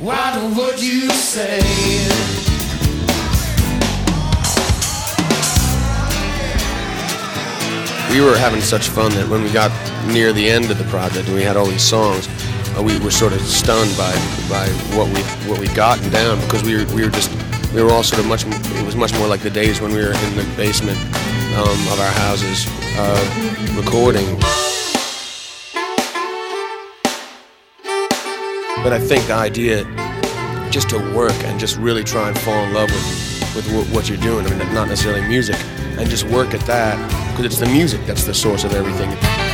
What would you say? We were having such fun that when we got near the end of the project and we had all these songs, we were sort of stunned by what we'd gotten down, because we were all sort of it was much more like the days when we were in the basement of our houses recording. But I think the idea just to work and just really try and fall in love with what you're doing, I mean, not necessarily music, and just work at that, because it's the music that's the source of everything.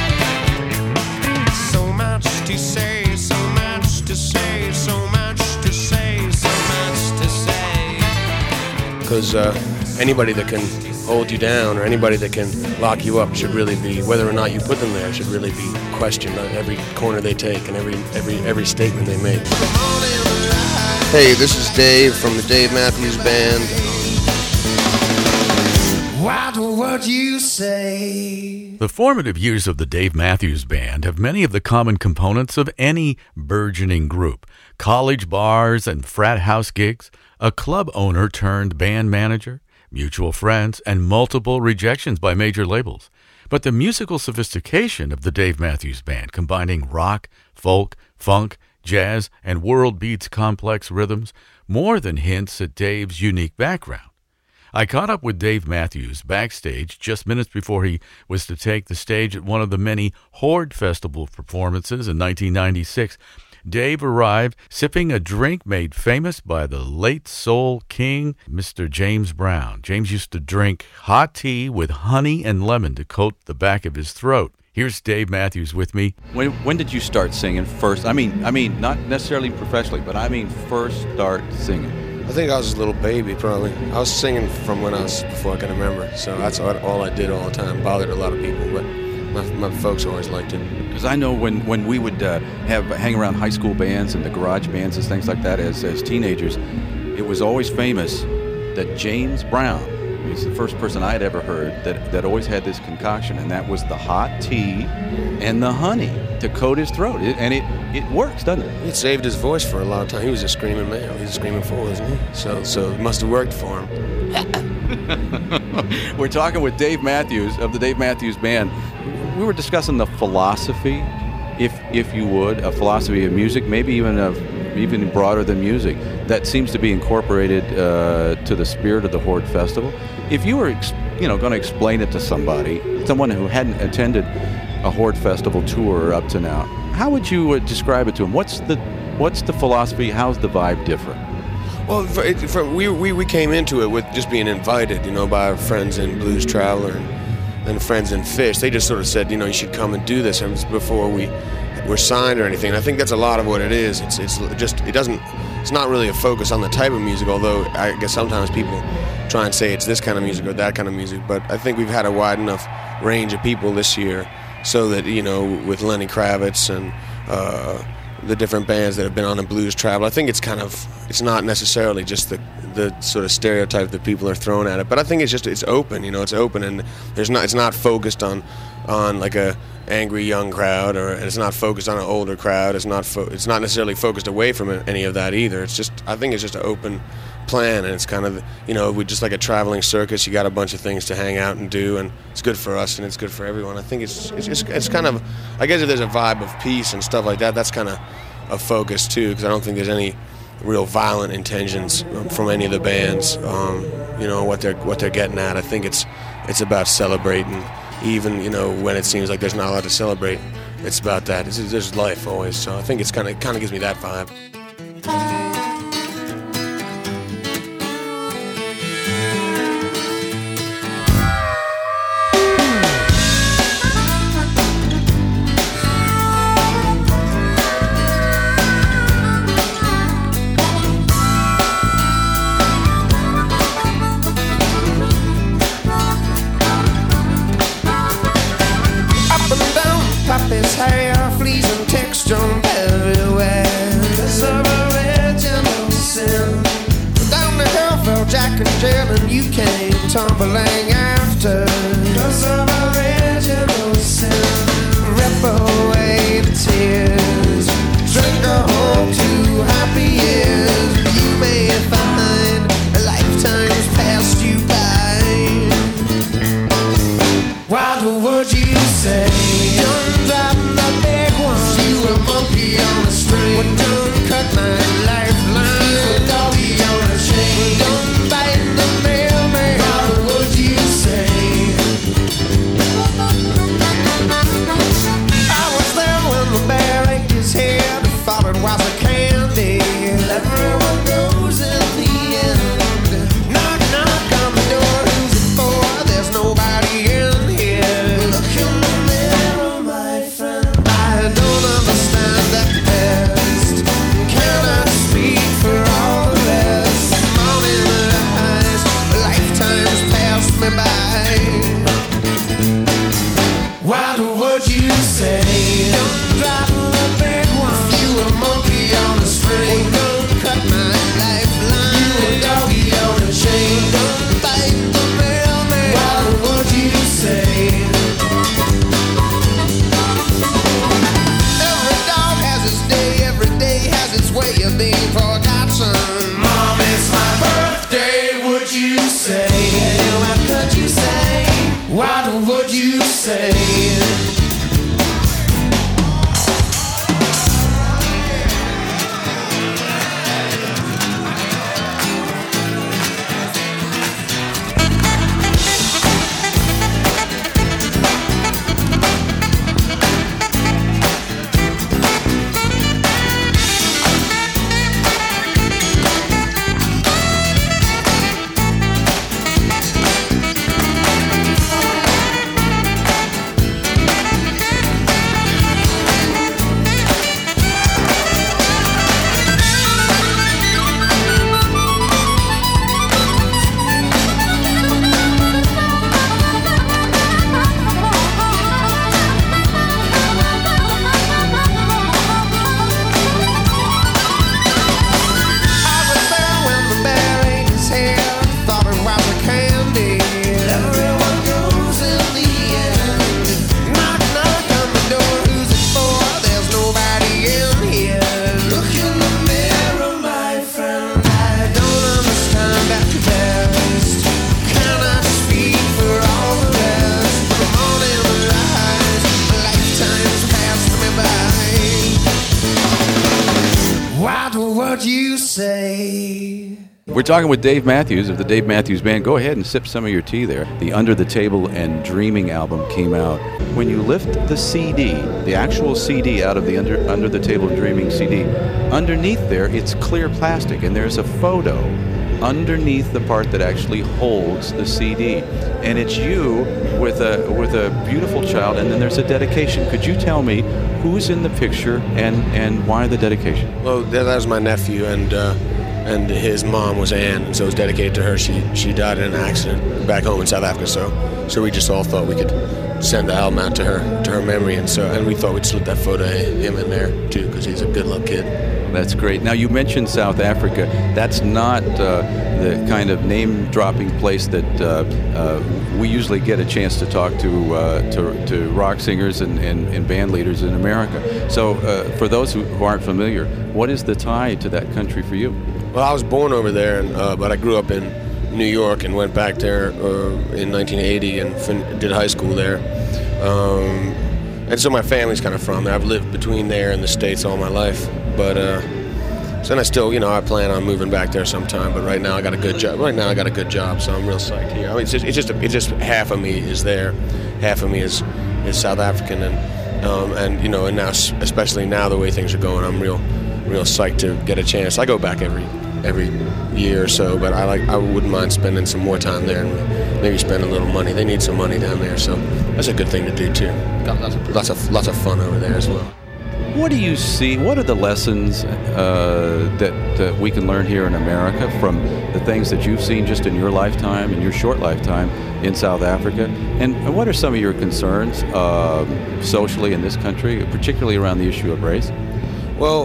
So much to say, so much to say, so much to say, so much to say. Because anybody that can hold you down or anybody that can lock you up should really be, whether or not you put them there, should really be questioned on every corner they take and every statement they make. Hey, this is Dave from the Dave Matthews Band. What would you say? The formative years of the Dave Matthews Band have many of the common components of any burgeoning group: college bars and frat house gigs, a club owner turned band manager, mutual friends, and multiple rejections by major labels. But the musical sophistication of the Dave Matthews Band, combining rock, folk, funk, jazz, and world beats complex rhythms, more than hints at Dave's unique background. I caught up with Dave Matthews backstage just minutes before he was to take the stage at one of the many Horde Festival performances in 1996. Dave arrived sipping a drink made famous by the late soul king, Mr. James Brown. James used to drink hot tea with honey and lemon to coat the back of his throat. Here's Dave Matthews with me. When did you start singing first? I mean, not necessarily professionally, but I mean first start singing. I think I was a little baby, probably. I was singing from before I can remember, so that's all I did all the time. Bothered a lot of people, but my folks always liked it. Because I know when we would hang around high school bands and the garage bands and things like that as teenagers, it was always famous that James Brown was the first person I had ever heard that always had this concoction, and that was the hot tea and the honey to coat his throat. It works, doesn't it? It saved his voice for a long time. He was a screaming male. He was a screaming fool, isn't he? So it must have worked for him. We're talking with Dave Matthews of the Dave Matthews Band. We were discussing the philosophy, if you would, a philosophy of music, maybe even broader than music, that seems to be incorporated to the spirit of the Horde Festival. If you were, going to explain it to someone who hadn't attended a Horde Festival tour up to now, how would you describe it to them? What's the philosophy? How's the vibe different? Well, we came into it with just being invited, by our friends in Blues Traveler and friends in Fish. They just sort of said, you should come and do this, and before we were signed or anything. I think that's a lot of what it is. It's not really a focus on the type of music, although I guess sometimes people try and say it's this kind of music or that kind of music. But I think we've had a wide enough range of people this year so that, with Lenny Kravitz and the different bands that have been on the Blues Travel, I think it's not necessarily just the sort of stereotype that people are throwing at it, but I think it's open, it's open, and it's not focused on like a angry young crowd, or it's not focused on an older crowd. It's not necessarily focused away from any of that either. I think it's just an open plan, and it's kind of, we just like a traveling circus. You got a bunch of things to hang out and do, and it's good for us and it's good for everyone. I think it's kind of, I guess if there's a vibe of peace and stuff like that, that's kind of a focus too, because I don't think there's any real violent intentions from any of the bands. What they're getting at. I think it's about celebrating, even when it seems like there's not a lot to celebrate. It's about that. There's life always. So I think it kind of gives me that vibe. His hair, fleas and ticks jump everywhere. There's a be forgotten. Mom, it's my birthday, would you say? What could you say? What would you say? We're talking with Dave Matthews of the Dave Matthews Band. Go ahead and sip some of your tea there. The Under the Table and Dreaming album came out. When you lift the CD, the actual CD out of the Under the Table and Dreaming CD, underneath there it's clear plastic, and there's a photo underneath the part that actually holds the CD. And it's you with a beautiful child, and then there's a dedication. Could you tell me who's in the picture and why the dedication? Well, that was my nephew, and his mom was Anne, and so it was dedicated to her. She died in an accident back home in South Africa, so we just all thought we could send the album out to her memory, and we thought we'd slip that photo of him in there too, because he's a good-luck kid. That's great. Now, you mentioned South Africa. That's not the kind of name-dropping place that we usually get a chance to talk to rock singers and band leaders in America. So for those who aren't familiar, what is the tie to that country for you? Well, I was born over there, but I grew up in New York and went back there in 1980 and did high school there. And so my family's kind of from there. I've lived between there and the States all my life. But so then I still, I plan on moving back there sometime. But right now I got a good job. So I'm real psyched here. I mean, it's just half of me is there, half of me is South African, and now, especially now the way things are going, I'm real psyched to get a chance. I go back every year or so, but I wouldn't mind spending some more time there and maybe spend a little money. They need some money down there, so that's a good thing to do too. Got lots of fun over there as well. What do you see? What are the lessons that we can learn here in America from the things that you've seen just in your lifetime, in your short lifetime in South Africa? And what are some of your concerns socially in this country, particularly around the issue of race? Well,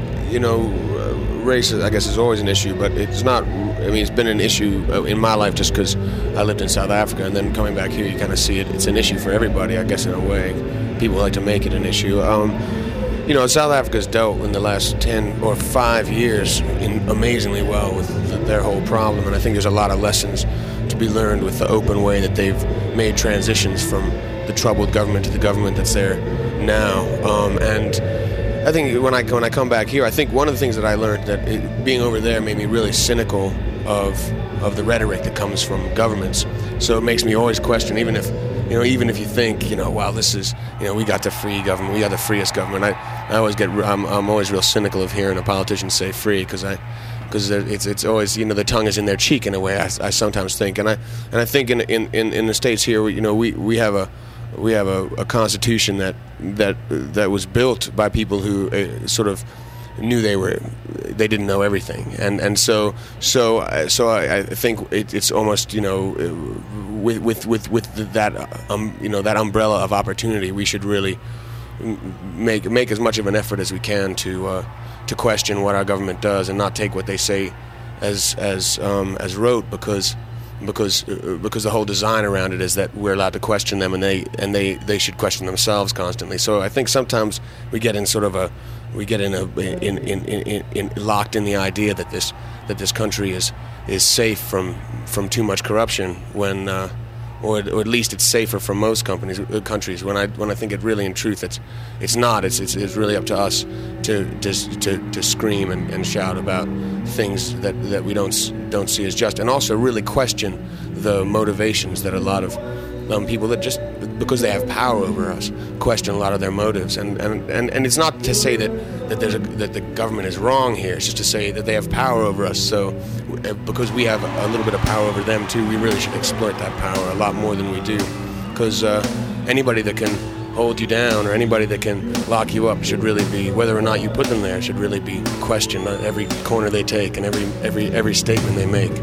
race, I guess, is always an issue, but it's not. I mean, it's been an issue in my life just because I lived in South Africa, and then coming back here, you kind of see it. It's an issue for everybody, I guess, in a way. People like to make it an issue. South Africa's dealt in the last 10 or 5 years amazingly well with their whole problem, and I think there's a lot of lessons to be learned with the open way that they've made transitions from the troubled government to the government that's there now. And I think when I come back here, I think one of the things that I learned that being over there made me really cynical of the rhetoric that comes from governments. So it makes me always question, even if you think, wow, this is, we got the free government, we got the freest government. I'm always real cynical of hearing a politician say free, because it's always, the tongue is in their cheek in a way. I sometimes think, and I think in the States here, we have a constitution that was built by people who sort of knew they didn't know everything, and so I think it's almost with that umbrella of opportunity, we should really make as much of an effort as we can to question what our government does and not take what they say as rote, because the whole design around it is that we're allowed to question them, and they should question themselves constantly. So I think sometimes we get in sort of get locked in the idea that this country is safe from too much corruption when. Or at least it's safer for most countries. When I think it really, in truth, it's not. It's really up to us to scream and shout about things that we don't see as just, and also really question the motivations that a lot of people that just because they have power over us question a lot of their motives. And it's not to say that the government is wrong here. It's just to say that they have power over us. So because we have a little bit of power over them too, we really should exploit that power a lot more than we do. Because anybody that can hold you down or anybody that can lock you up should really be, whether or not you put them there, should really be questioned on every corner they take and every statement they make.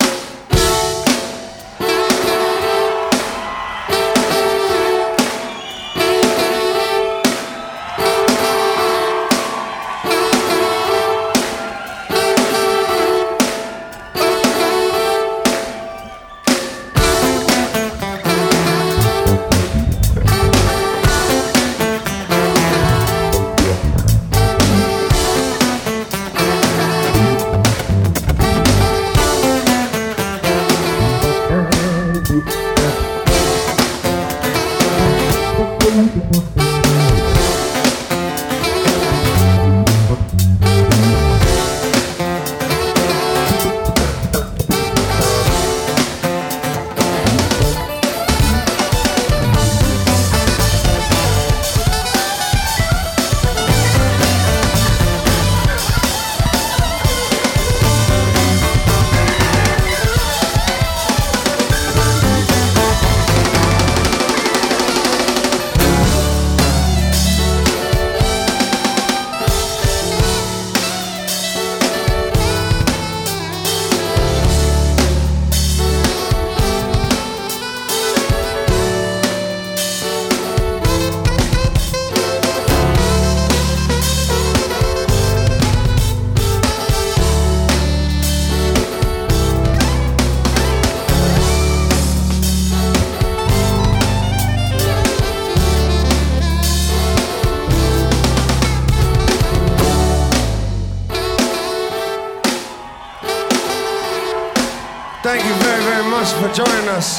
Thank you very, very much for joining us.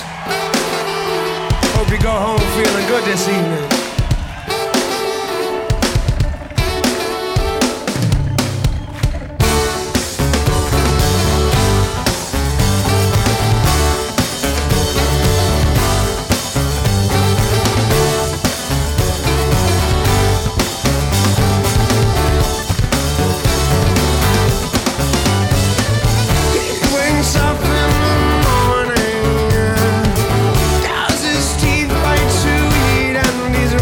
Hope you go home feeling good this evening. Does his teeth bite to eat, and he's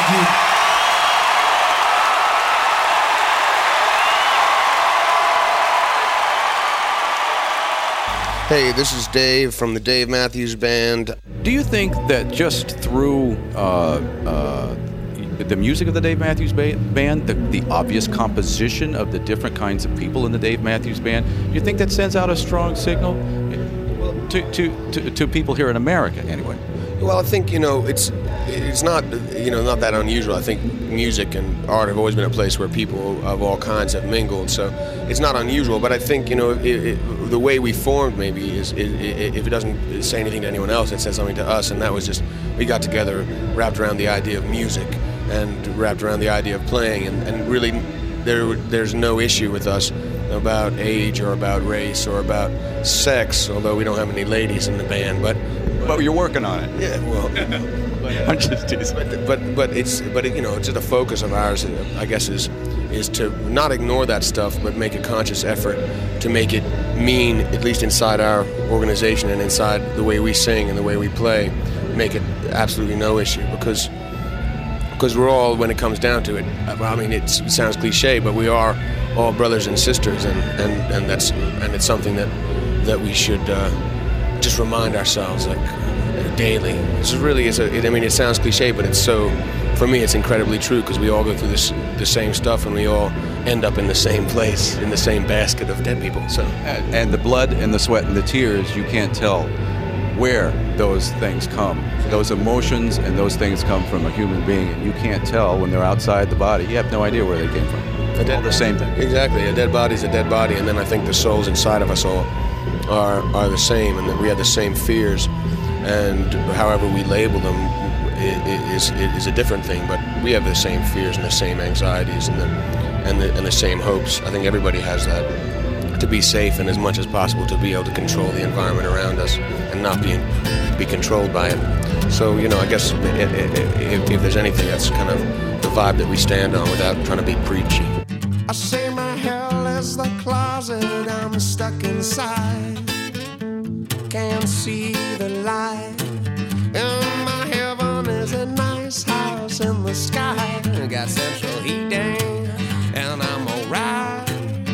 you. Hey, this is Dave from the Dave Matthews Band. Do you think that just through the music of the Dave Matthews Band, the obvious composition of the different kinds of people in the Dave Matthews Band, do you think that sends out a strong signal to people here in America, anyway? Well, I think, it's not, not that unusual. I think music and art have always been a place where people of all kinds have mingled, so it's not unusual. But I think, the way we formed maybe is if it doesn't say anything to anyone else, it says something to us, and that was just, we got together, wrapped around the idea of music, and wrapped around the idea of playing, and really there's no issue with us about age or about race or about sex, although we don't have any ladies in the band, but you're working on it. Yeah, well, I'm just teasing. But it's just a focus of ours, I guess, is to not ignore that stuff, but make a conscious effort to make it mean, at least inside our organization and inside the way we sing and the way we play, make it absolutely no issue, because we're all, when it comes down to it, I mean, it sounds cliche, but we are all brothers and sisters, and it's something that we should just remind ourselves, like, daily. This really is it sounds cliche, but it's so, for me, it's incredibly true, because we all go through the same stuff, and we all end up in the same place, in the same basket of dead people. So, and the blood and the sweat and the tears, you can't tell where those things come. Those emotions and those things come from a human being, and you can't tell when they're outside the body. You have no idea where they came from. It's all the same thing. Exactly. A dead body's a dead body, and then I think the souls inside of us all are the same, and that we have the same fears, and however we label them is a different thing, but we have the same fears and the same anxieties and the same hopes. I think everybody has that, to be safe and as much as possible to be able to control the environment around us and not be controlled by it. So, I guess if there's anything, that's kind of the vibe that we stand on without trying to be preachy. I say my hell is the closet I'm stuck inside. Can't see the light. And my heaven is a nice house in the sky. Got central heating, and I'm alright.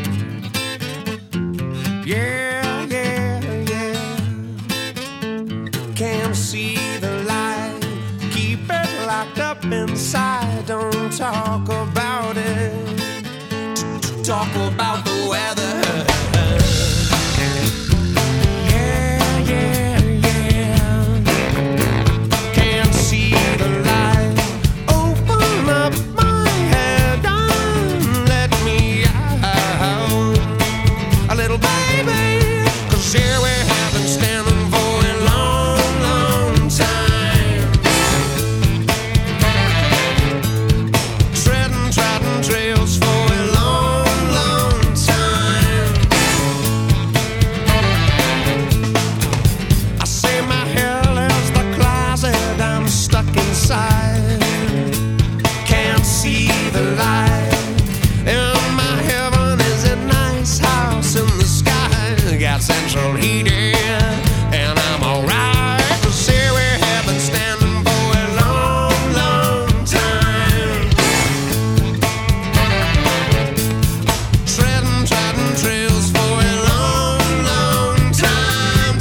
Yeah, yeah, yeah. Can't see the light. Keep it locked up inside. Don't talk about it. Talk about the weather. Yeah, yeah, yeah. Can't see the light. Open up my head and let me out. A little baby, 'cause here we have been standing for a long, long time. Trodden trails for a long, long time. I say my hell is the closet I'm stuck inside. Can't see the light. And my heaven is a nice house in the sky. Got central heating, and I'm alright. 'Cause here we have been standing for a long, long time. Trodden trails for a long, long time.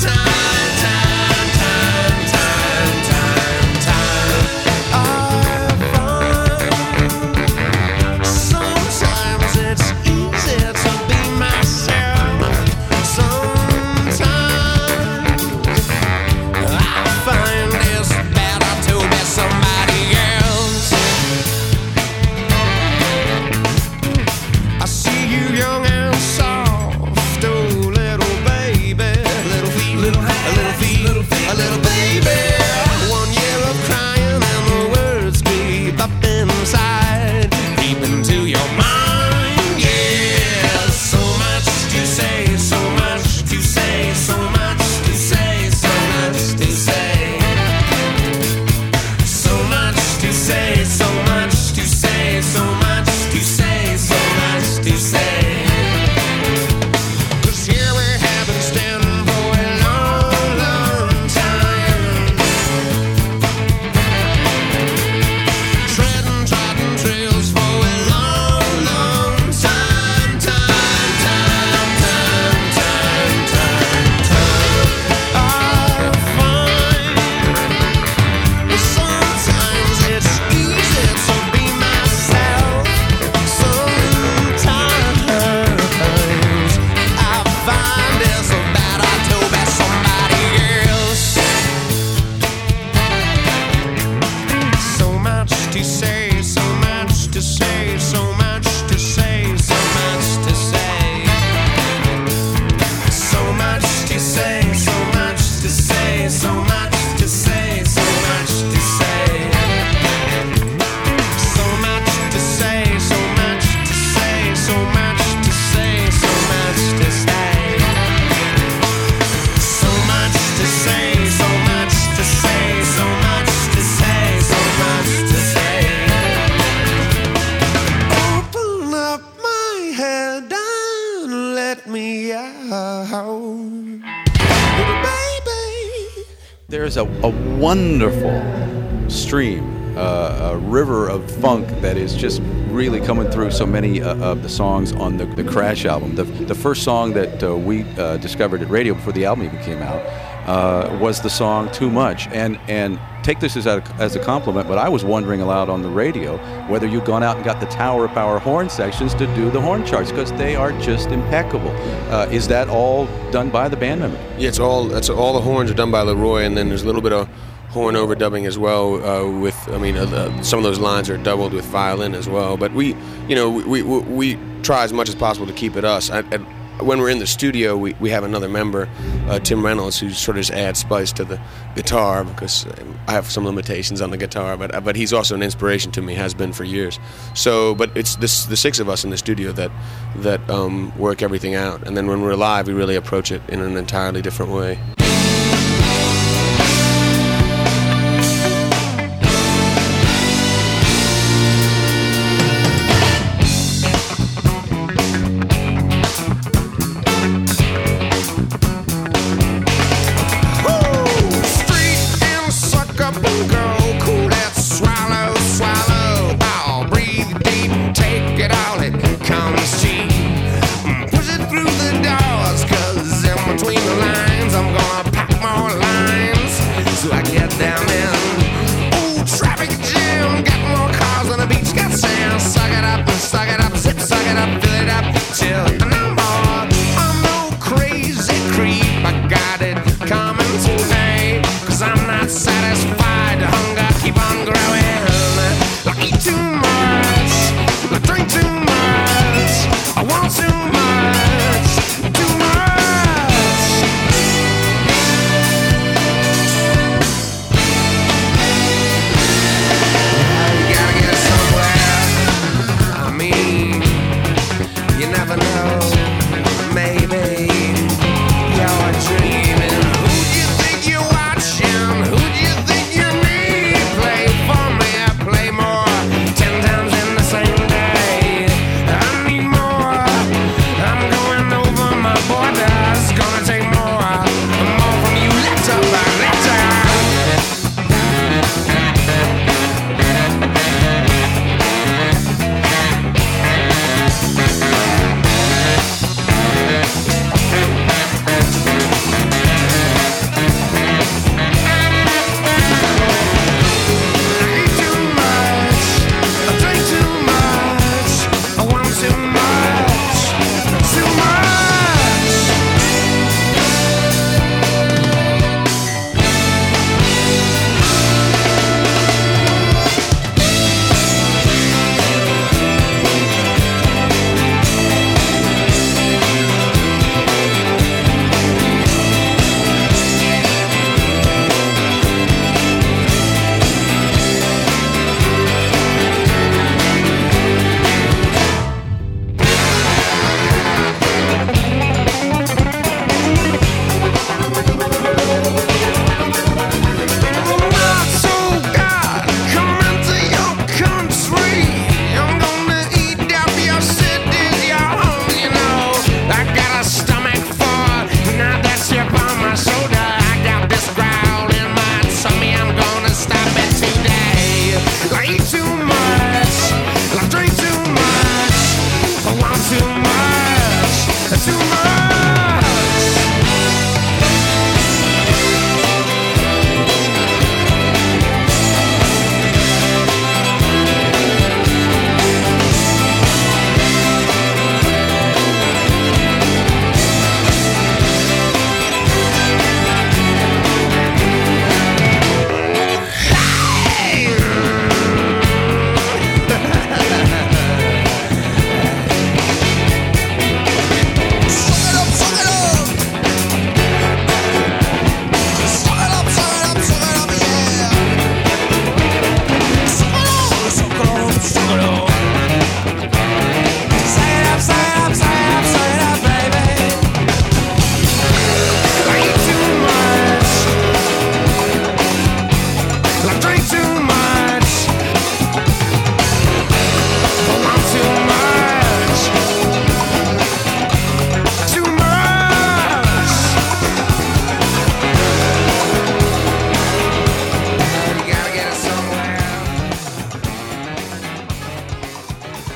I find to say, so much to say, so much to say, so much to say. So much to say, so much to say, so much to say, so much to say. So much to say, so much to say, so much to say, so much to say. So much to say, so much to say, so much to say, so much to say. Open up my head and let me out, baby. There's a wonderful stream, a river of funk that is just really coming through so many of the songs on the Crash album. The first song that we discovered at radio before the album even came out was the song Too Much. And take this as a compliment, but I was wondering aloud on the radio whether you'd gone out and got the Tower of Power horn sections to do the horn charts, because they are just impeccable. Is that all done by the band member? Yeah, all the horns are done by Leroy, and then there's a little bit of horn overdubbing as well. Some of those lines are doubled with violin as well. But we try as much as possible to keep it us. When we're in the studio, we have another member, Tim Reynolds, who sort of just adds spice to the guitar, because I have some limitations on the guitar, but he's also an inspiration to me, has been for years. So, but it's the six of us in the studio that work everything out, and then when we're live, we really approach it in an entirely different way. Satisfied, hunger keep on growing.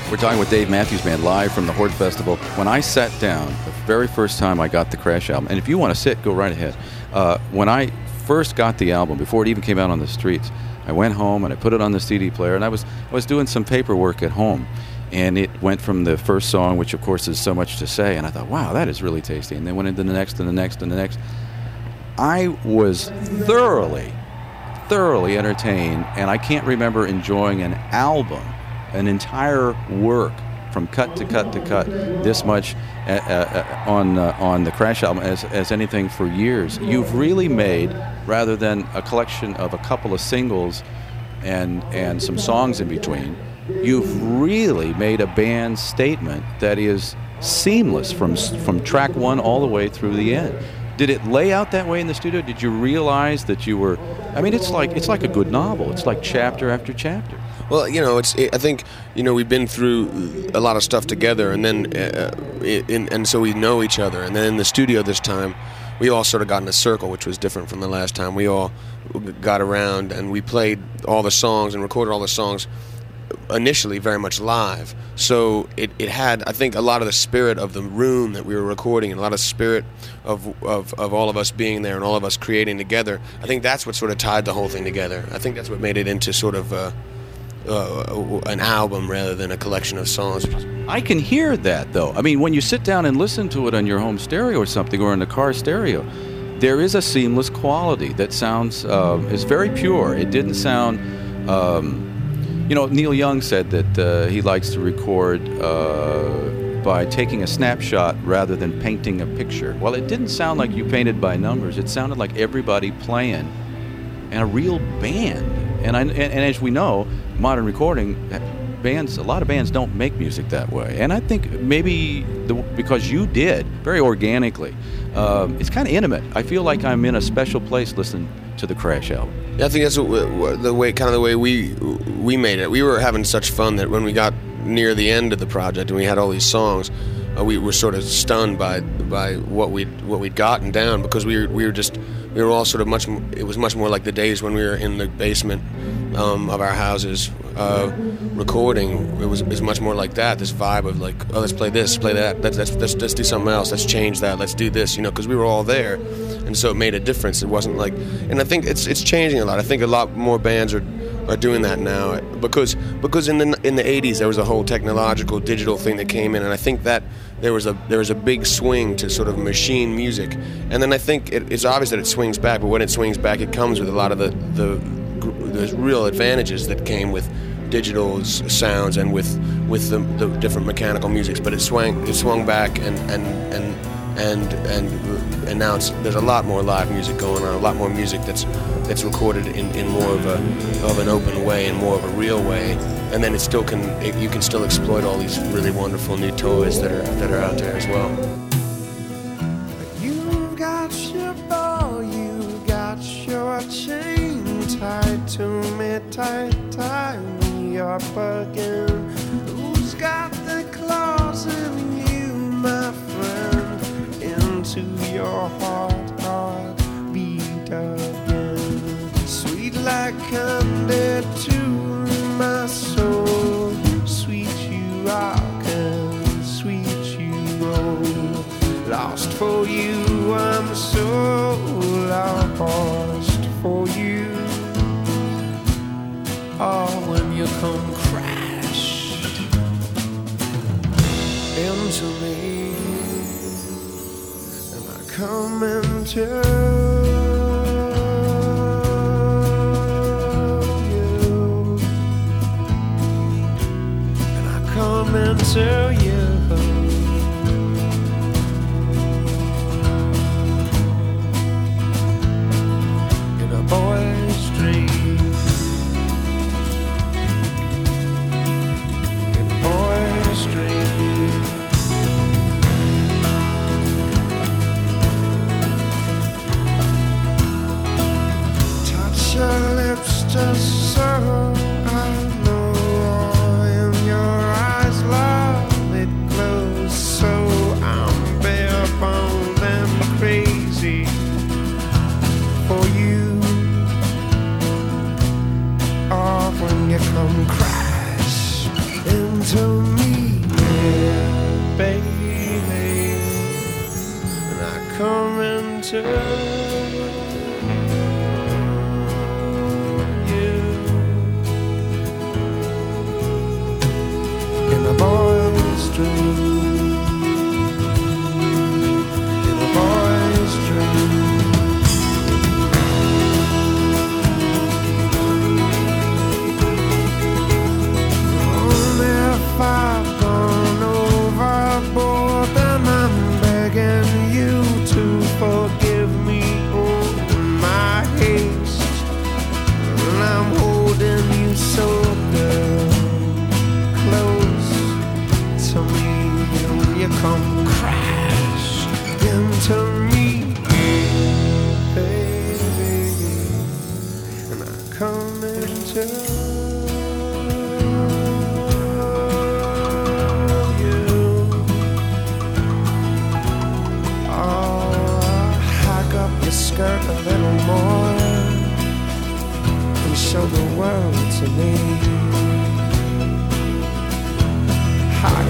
We're talking with Dave Matthews Band live from the Horde Festival. When I sat down, the very first time I got the Crash album, and if you want to sit, go right ahead. When I first got the album, before it even came out on the streets, I went home and I put it on the CD player, and I was doing some paperwork at home, and it went from the first song, which of course is So Much to Say, and I thought, wow, that is really tasty, and then went into the next and the next and the next. I was thoroughly entertained, and I can't remember enjoying an album, an entire work from cut to cut to cut this much on the Crash album as anything for years. You've really made, rather than a collection of a couple of singles and some songs in between, you've really made a band statement that is seamless from track one all the way through the end. Did it lay out that way in the studio? Did you realize that you were? I mean, it's like a good novel. It's like chapter after chapter. Well, I think, we've been through a lot of stuff together, and then, and so we know each other. And then in the studio this time, we all sort of got in a circle, which was different from the last time. We all got around and we played all the songs and recorded all the songs initially very much live. So it had, I think, a lot of the spirit of the room that we were recording, and a lot of spirit of all of us being there and all of us creating together. I think that's what sort of tied the whole thing together. I think that's what made it into sort of an album rather than a collection of songs. I can hear that, though. I mean, when you sit down and listen to it on your home stereo or something, or in the car stereo, there is a seamless quality that sounds is very pure. It didn't sound. Neil Young said that he likes to record by taking a snapshot rather than painting a picture. Well, it didn't sound like you painted by numbers. It sounded like everybody playing and a real band. And as we know, modern recording bands, a lot of bands don't make music that way. And I think maybe because you did very organically, it's kind of intimate. I feel like I'm in a special place listening to the Crash album. Yeah, I think that's the way we made it. We were having such fun that when we got near the end of the project and we had all these songs, we were sort of stunned by what we'd gotten down, because we were all sort of it was much more like the days when we were in the basement of our houses recording. It was much more like that. This vibe of like, oh, let's play this, play that. Let's do something else. Let's change that. Let's do this. Because we were all there, and so it made a difference. It wasn't like, and I think it's changing a lot. I think a lot more bands are doing that now, because in the 80s there was a whole technological digital thing that came in, and I think that there was a big swing to sort of machine music, and then I think it's obvious that it swings back, but when it swings back, it comes with a lot of the real advantages that came with digital sounds and with the different mechanical musics. But it swung back and now there's a lot more live music going on, a lot more music that's recorded in more of an open way and more of a real way, and then you can still exploit all these really wonderful new toys that are out there as well. You've got your ball, you got your chain tied to me, tie me up again. Who's got the claws in you, my friend? Into your heart beat again. Sweet like candy to my soul. Sweet you are and sweet you roll. Lost for you, I'm so lost for you. Oh, when you come crash into me, and I come into you, and I come into you. In a boy's dream. Your lips just so I know in your eyes, love, it glows.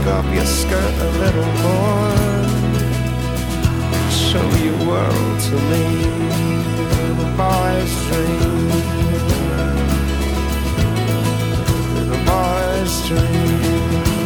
up your skirt a little more. Show your world to me, little boy's dream, little boy's dream.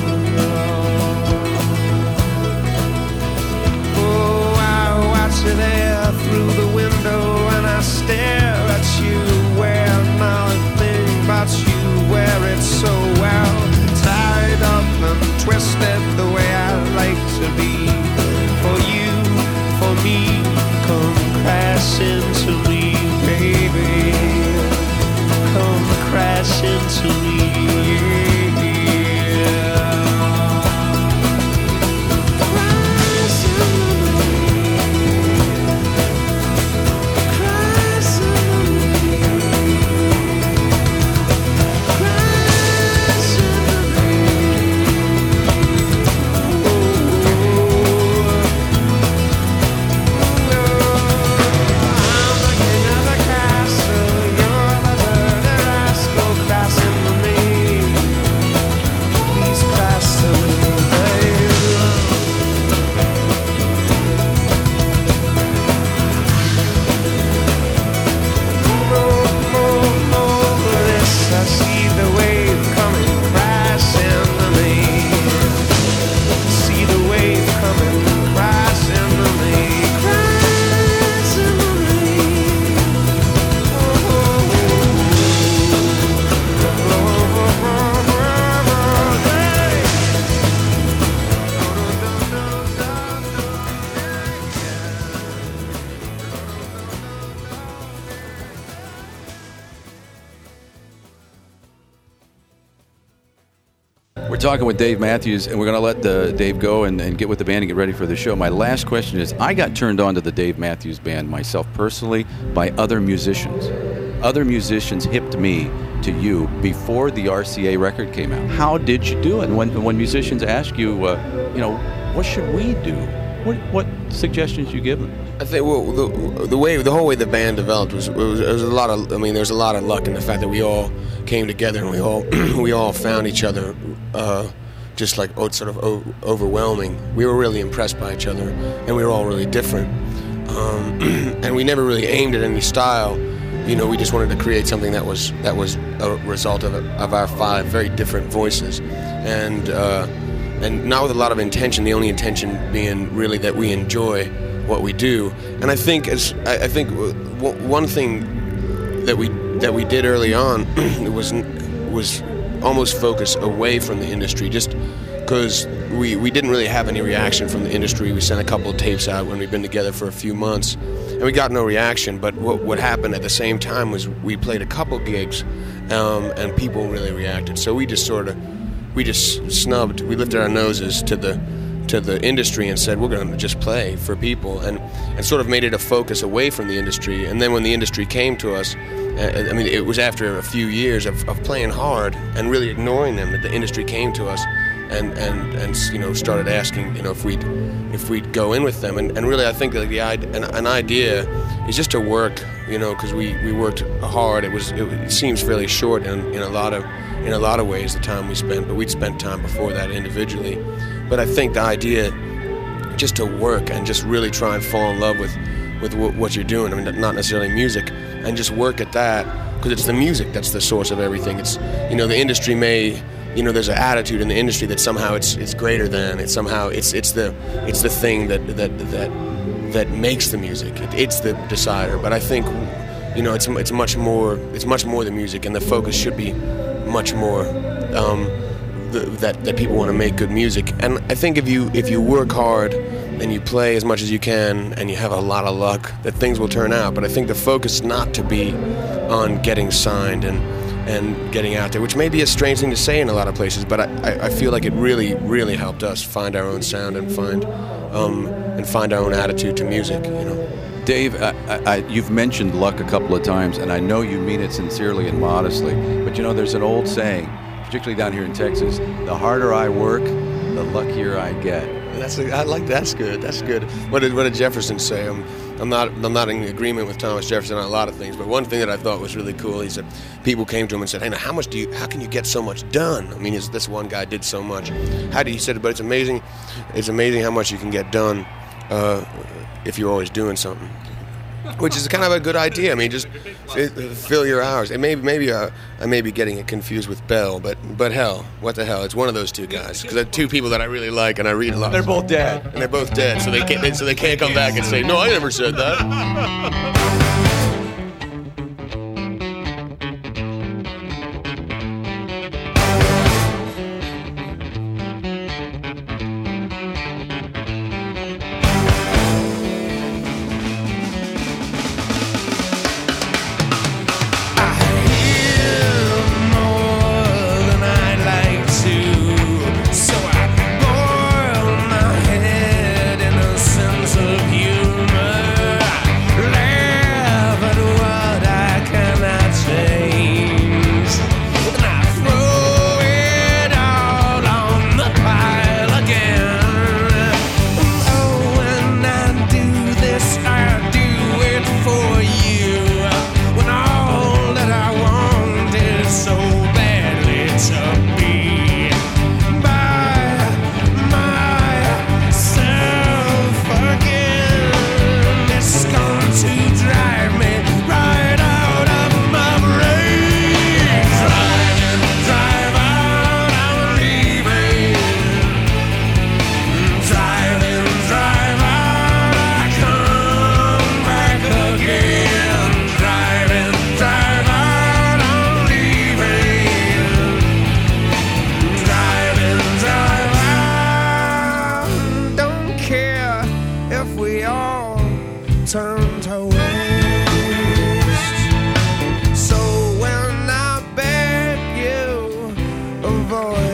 Oh, I watch you there through the window, and I stare at you, where nothing but you wear it so well, tied up and twisted the way I like to be. For you, for me, come crash into me, baby. Come crash into me, yeah. Talking with Dave Matthews, and we're going to let Dave go and get with the band and get ready for the show. My last question is, I got turned on to the Dave Matthews Band myself personally by other musicians. Other musicians hipped me to you before the RCA record came out. How did you do it? And when musicians ask you, what should we do? What suggestions you give them? I think the whole way the band developed was a lot of. I mean, there's a lot of luck in the fact that we all came together and we all found each other. Just like sort of overwhelming. We were really impressed by each other, and we were all really different. And we never really aimed at any style. We just wanted to create something that was a result of our 5 very different voices, and not with a lot of intention. The only intention being really that we enjoy what we do. And I think one thing that we did early on was almost focus away from the industry, just because we didn't really have any reaction from the industry. We sent a couple of tapes out when we'd been together for a few months, and we got no reaction. But what happened at the same time was we played a couple gigs, and people really reacted. So we just lifted our noses to the industry and said, we're going to just play for people, and sort of made it a focus away from the industry. And then when the industry came to us, it was after a few years of playing hard and really ignoring them that the industry came to us and started asking if we'd go in with them. And really, I think like an idea is just to work, because we worked hard. It seems fairly short in a lot of ways, the time we spent, but we'd spent time before that individually. But I think the idea just to work and just really try and fall in love with what you're doing. I mean, not necessarily music, and just work at that, because it's the music that's the source of everything. It's the industry may, there's an attitude in the industry that somehow it's greater than, it's the thing that makes the music. It's the decider. But I think it's much more the music, and the focus should be much more that people want to make good music. And I think if you work hard and you play as much as you can and you have a lot of luck, that things will turn out. But I think the focus is not to be on getting signed and getting out there, which may be a strange thing to say in a lot of places, but I feel like it really, really helped us find our own sound and find our own attitude to music. Dave, you've mentioned luck a couple of times, and I know you mean it sincerely and modestly, but there's an old saying, particularly down here in Texas, the harder I work, the luckier I get. That's good. That's good. What did Jefferson say? I'm not in agreement with Thomas Jefferson on a lot of things, but one thing that I thought was really cool, he said people came to him and said, "Hey, now how can you get so much done?" I mean, this one guy did so much. He said, but it's amazing how much you can get done if you're always doing something. Which is kind of a good idea. I mean, just fill your hours. And maybe I may be getting it confused with Bell, but hell, what the hell? It's one of those two guys. Because they're two people that I really like and I read a lot. They're both dead. And they're both dead, so they can't come back and say, "No, I never said that." Turn to waste. So when I beg you, avoid